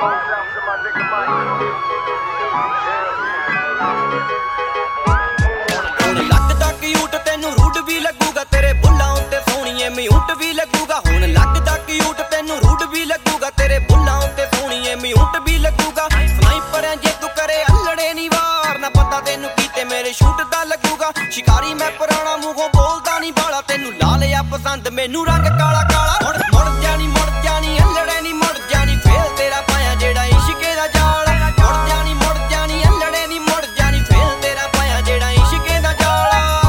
ਹੁਣ ਲੱਗਦਾ ਕਿਊਟ ਤੈਨੂੰ ਰੂਡ ਵੀ ਲੱਗੂਗਾ, ਤੇਰੇ ਬੁੱਲਾਂ ਉੱਤੇ ਸੋਹਣੀਏ ਮਿਊਟ ਵੀ ਲੱਗੂਗਾ। ਹੁਣ ਲੱਗਦਾ ਕਿਊਟ ਤੈਨੂੰ ਰੂਡ ਵੀ ਲੱਗੂਗਾ, ਤੇਰੇ ਬੁੱਲਾਂ ਉੱਤੇ ਸੋਹਣੀਏ ਮਿਊਟ ਵੀ ਲੱਗੂਗਾ। ਸਨਾਈਪਰ ਐ ਜੇ ਤੂੰ ਕਰੇ ਅਲੜੇ ਨੀ ਵਾਰ, ਨਾ ਪਤਾ ਤੈਨੂੰ ਕੀਤੇ ਮੇਰੇ ਸ਼ੂਟ ਦਾ ਲੱਗੂਗਾ। ਸ਼ਿਕਾਰੀ ਮੈਂ ਪੁਰਾਣਾ ਮੂੰਹੋਂ ਬੋਲਦਾ ਨੀ ਬਾਲਾ, ਤੈਨੂੰ ਲਾ ਲਿਆ ਪਸੰਦ ਮੈਨੂੰ ਰੰਗ ਕਾਲਾ ਕਾਲਾ। ਮੁੜ ਜਾਣੀ ਅਲੜੇ ਨੀ ਮੁੜ ਜਾਣੀ, ਫੇਲ ਤੇਰਾ ਪਾਇਆ ਜਿਹੜਾ ਇਸ਼ਕੇ ਦਾ ਜਾਲ। ਮੁੜ ਜਾਣੀ ਅਲੜੇ ਨੀ ਮੁੜ ਜਾਣੀ, ਫੇਲ ਤੇਰਾ ਪਾਇਆ ਜਿਹੜਾ ਇਸ਼ਕੇ ਦਾ ਜਾਲ।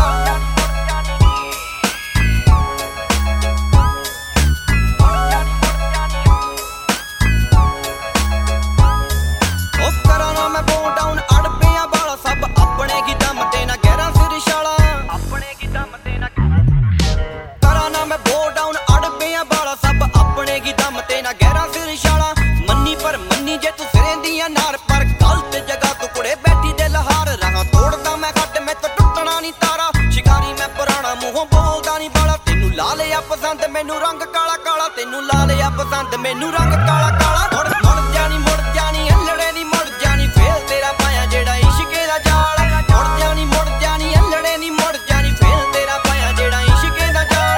ਉਹ ਕਰਾਂ ਨਾ ਮੈਂ ਬੋ ਡਾਊਨ ਅੜ ਪਿਆ ਬਾਲਾ, ਸਭ ਆਪਣੇ ਕੀ ਦਮ ਤੇ ਨਾ ਗਹਿਰਾ ਸਿਰ ਛਾਲਾ। ਆਪਣੇ ਕੀ ਦਮ ਤੇ ਨਾ ਕਰਾਂ ਨਾ ਮੈਂ ਬੋ ਡਾਊਨ ਅੜ ਪਿਆ ਬਾਲਾ, ਸਭ ਆਪਣੇ ਕੀ ਦਮ ਤੇ ਨਾ ਗਹਿਰਾ ਸਿਰ ਛਾਲਾ। ਮੰਨੀ ਪਰ ਮੰਨੀ ਜੇ ਤੂੰ ਸਿਰੇ ਦੀਆਂ ਨਾਰ, ਪਰ ਗਲਤ ਜਗ੍ਹਾ ਤੂੰ ਕੁੜੇ ਬੈਠੀ ਦੇ ਲਹਾਰ। ਰਾਹਾਂ ਤੋੜਦਾ ਮੈਂ ਘੱਟ ਮੈਂ ਤਾਂ ਟੁੱਟਣਾ ਨੀ ਤਾਰਾ, ਸ਼ਿਕਾਰੀ ਮੈਂ ਪੁਰਾਣਾ ਮੂੰਹੋਂ ਬੋਲਦਾ ਨੀ ਬਾਲਾ। ਤੈਨੂੰ ਲਾ ਲਿਆ ਪਸੰਦ ਮੈਨੂੰ ਰੰਗ ਕਾਲਾ ਕਾਲਾ, ਤੈਨੂੰ ਲਾ ਲਿਆ ਪਸੰਦ ਮੈਨੂੰ ਰੰਗ ਕਾਲਾ ਕਾਲਾ। ਮੁੜ ਜਾਣੀ ਅਲੜੇ ਨੀ ਮੁੜ ਜਾਣੀ, ਫੇਲ ਤੇਰਾ ਪਾਇਆ ਜਿਹੜਾ ਇਸ਼ਕੇ ਦਾ ਜਾਲ। ਮੁੜ ਜਾਣੀ ਅਲੜੇ ਨੀ ਮੁੜ ਜਾਣੀ, ਫੇਲ ਤੇਰਾ ਪਾਇਆ ਜਿਹੜਾ ਇਸ਼ਕੇ ਦਾ ਜਾਲ।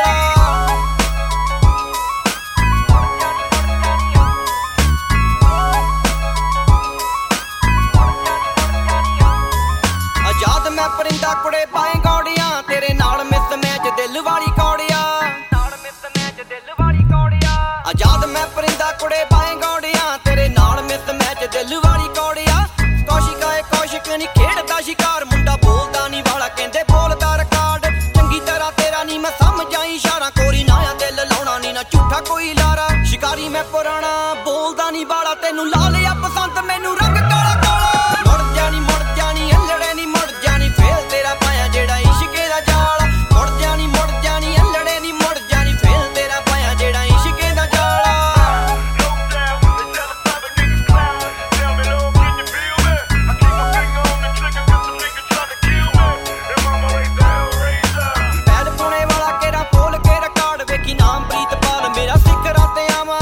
ਆਜ਼ਾਦ ਮੈਂ ਪਰਿੰਦਾ ਕੁੜੇ ਪਾਏ ਗੌੜੀਆਂ, ਤੇਰੇ ਨਾਲ ਮਿਸ ਮੈਚ ਦਿਲ ਵਾਲੀ ਕੌੜੀਆਂ। ਆਜ਼ਾਦ ਮੈਂ ਪਰਿੰਦਾ ਕੁੜੇ ਪਾਏ ਗੌੜੀਆਂ, ਤੇਰੇ ਨਾਲ ਮਿਸ ਮੈਚ ਦਿਲ ਵਾਲੀ ਕੌੜੀਆਂ। ਕੌਸ਼ਿਕ ਨੀ ਖੇਡਦਾ ਸ਼ਿਕਾਰ, ਮੁੰਡਾ ਬੋਲਦਾ ਨੀ ਵਾਲਾ ਕਹਿੰਦੇ ਬੋਲਦਾ ਰਿਕਾਰਡ। ਚੰਗੀ ਤਰ੍ਹਾਂ ਤੇਰਾ ਨੀ ਮੈਂ ਸਮਝ ਆਈ ਇਸ਼ਾਰਾ, ਕੋਰੀ ਨਾ ਆ ਦਿਲ ਲਾਉਣਾ ਨੀ ਨਾ ਝੂਠਾ ਕੋਈ ਲਾਰਾ। ਸ਼ਿਕਾਰੀ ਮੈਂ ਪੁਰਾਣਾ ਬੋਲਦਾ ਨੀ ਵਾਲਾ, ਤੈਨੂੰ ਲਾ ਲਿਆ ਪਸੰਦ ਮੈਨੂੰ ਰੰਗ ਕਾਲਾ ਕਾਲਾ। ਮੁੜ ਜਾਣੀ ਅਲੜੇ ਨੀ ਮੁੜ ਜਾਣੀ, ਫੇਲ ਤੇਰਾ ਪਾਇਆ ਜਿਹੜਾ ਇਸ਼ਕੇ ਦਾ ਜਾਲ। ਮੁੜ ਜਾਣੀ ਅਲੜੇ ਨੀ ਮੁੜ ਜਾਣੀ, ਫੇਲ ਤੇਰਾ ਪਾਇਆ ਜਿਹੜਾ ਇਸ਼ਕੇ ਦਾ ਜਾਲ। ਬੈਲ ਪੁਣੇ ਵਾਲਾ ਕੇਰਾ ਫੋਲ ਕੇ ਰਿਕਾਰਡ, ਵੇਖੀ ਨਾਮ ਪ੍ਰੀਤਪਾਲ ਮੇਰਾ ਸਿਖਰਾਂ ਤੇ ਆਵਾਂ।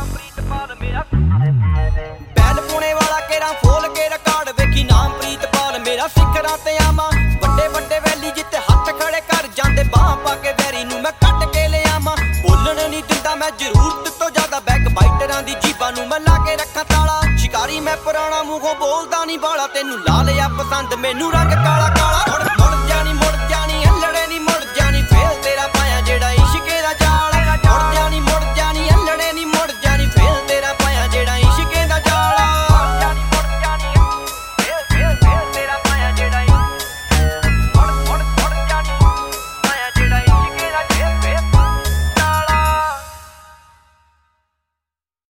ਬੈਲ ਪੁਣੇ ਵਾਲਾ ਕੇਰਾ ਫੋਲ ਕੇ ਰਿਕਾਰਡ, ਵੇਖੀ ਨਾਮ ਪ੍ਰੀਤਪਾਲ ਮੇਰਾ ਸਿਖਰਾਂ ਤੇ ਆਵਾਂ। ਵੱਡੇ ਵੈਲੀ ਜਿੱਤੇ ਹੱਥ ਖੜੇ ਕਰ ਜਾਂਦੇ, ਬਾਹ ਪਾ ਕੇ ਵੈਰੀ ਨੂੰ ਮੈਂ ਕੱਟ ਕੇ ਲਿਆਵਾਂ। ਬੋਲਣ ਨੀ ਦਿੰਦਾ ਮੈਂ ਜ਼ਰੂਰਤ ਤੋਂ ਜ਼ਿਆਦਾ, ਬੈਕ ਬਾਈਟਰਾਂ ਦੀ ਜੀਬਾਂ ਨੂੰ ਮੈਂ ਲਾ ਕੇ ਰੱਖਾਂ ਤਾਲਾ। ਸ਼ਿਕਾਰੀ ਮੈਂ ਪੁਰਾਣਾ ਮੂੰਹੋਂ ਬੋਲਦਾ ਨੀ ਬਾਲਾ, ਤੈਨੂੰ ਲਾ ਲਿਆ ਪਸੰਦ ਮੈਨੂੰ ਰੰਗ ਕਾਲਾ ਕਾਲਾ।